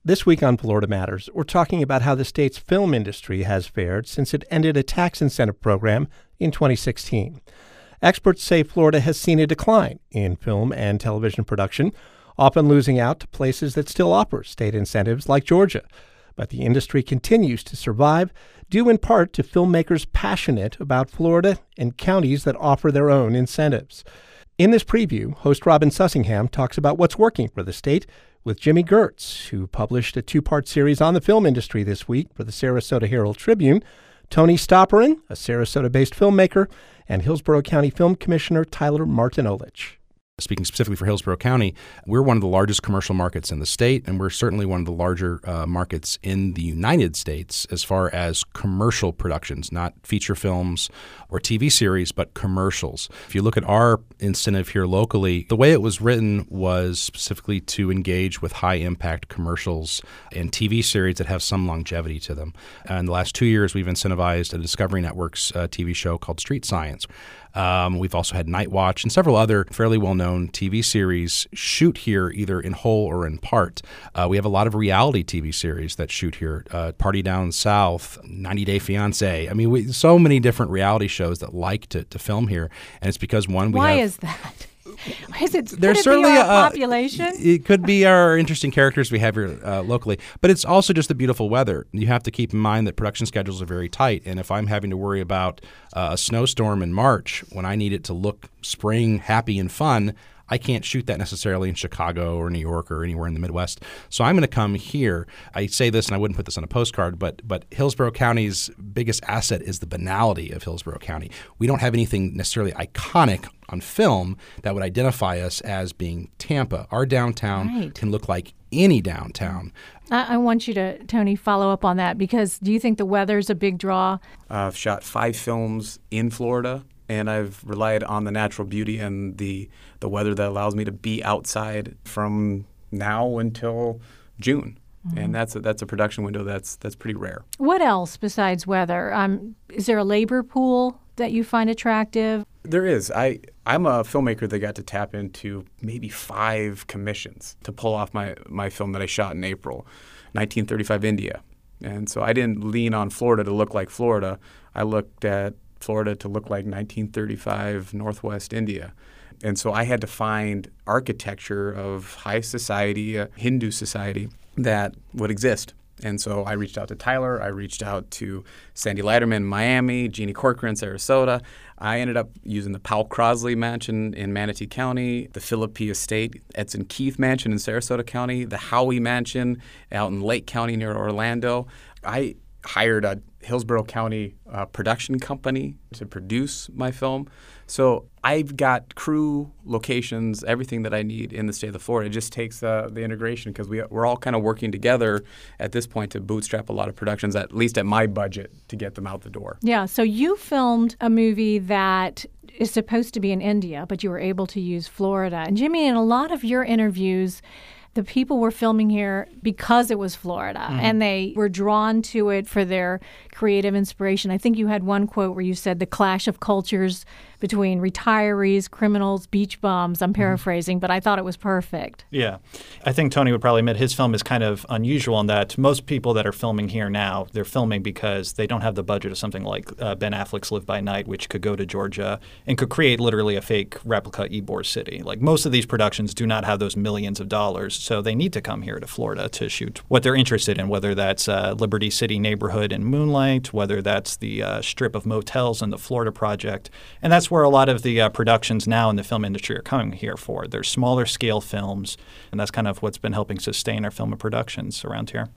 This week on Florida Matters, we're talking about how the state's film industry has fared since it ended a tax incentive program in 2016. Experts say Florida has seen a decline in film and television production, often losing out to places that still offer state incentives like Georgia. But the industry continues to survive, due in part to filmmakers passionate about Florida and counties that offer their own incentives. In this preview, host Robin Sussingham talks about what's working for the state with Jimmy Gertz, who published a two-part series on the film industry this week for the Sarasota Herald-Tribune, Tony Stopperin, a Sarasota-based filmmaker, and Hillsborough County Film Commissioner Tyler Martinolich. Speaking specifically for Hillsborough County, we're one of the largest commercial markets in the state, and we're certainly one of the larger markets in the United States as far as commercial productions, not feature films or TV series, but commercials. If you look at our incentive here locally, the way it was written was specifically to engage with high-impact commercials and TV series that have some longevity to them. In the last 2 years, we've incentivized a Discovery Network's TV show called Street Science. We've also had Night Watch and several other fairly well-known TV series shoot here either in whole or in part. We have a lot of reality TV series that shoot here, Party Down South, 90 Day Fiancé. I mean, so many different reality shows that like to film here. And it's because, one, Why is that? Could it certainly be our population? It could be our interesting characters we have here locally, but it's also just the beautiful weather. You have to keep in mind that production schedules are very tight, and if I'm having to worry about a snowstorm in March when I need it to look spring, happy, and fun, I can't shoot that necessarily in Chicago or New York or anywhere in the Midwest. So I'm going to come here. I say this, and I wouldn't put this on a postcard, but Hillsborough County's biggest asset is the banality of Hillsborough County. We don't have anything necessarily iconic on film that would identify us as being Tampa. Our downtown can look like any downtown. I want you to, Tony, follow up on that, because do you think the weather's a big draw? I've shot 5 films in Florida, and I've relied on the natural beauty and the weather that allows me to be outside from now until June. Mm-hmm. And that's a production window that's pretty rare. What else besides weather? Is there a labor pool that you find attractive? There is. I'm a filmmaker that got to tap into maybe 5 commissions to pull off my film that I shot in April, 1935 India. And so I didn't lean on Florida to look like Florida. I looked at Florida to look like 1935 Northwest India. And so I had to find architecture of high society, Hindu society, that would exist. And so I reached out to Tyler. I reached out to Sandy Leiterman in Miami, Jeannie Corcoran in Sarasota. I ended up using the Powell Crosley Mansion in Manatee County, the Philippi Estate, Edson Keith Mansion in Sarasota County, the Howey Mansion out in Lake County near Orlando. I hired a Hillsborough County production company to produce my film. So I've got crew, locations, everything that I need in the state of Florida. It just takes the integration, because we're all kind of working together at this point to bootstrap a lot of productions, at least at my budget, to get them out the door. Yeah, so you filmed a movie that is supposed to be in India, but you were able to use Florida. And Jimmy, in a lot of your interviews, the people were filming here because it was Florida, and they were drawn to it for their creative inspiration. I think you had one quote where you said the clash of cultures between retirees, criminals, beach bums. I'm paraphrasing, but I thought it was perfect. Yeah. I think Tony would probably admit his film is kind of unusual in that most people that are filming here now, they're filming because they don't have the budget of something like Ben Affleck's Live by Night, which could go to Georgia and could create literally a fake replica Ybor City. Like, most of these productions do not have those millions of dollars, so they need to come here to Florida to shoot what they're interested in, whether that's Liberty City neighborhood in Moonlight, whether that's the strip of motels in the Florida Project. And that's where a lot of the productions now in the film industry are coming here for. They're smaller scale films, and that's kind of what's been helping sustain our film and productions around here.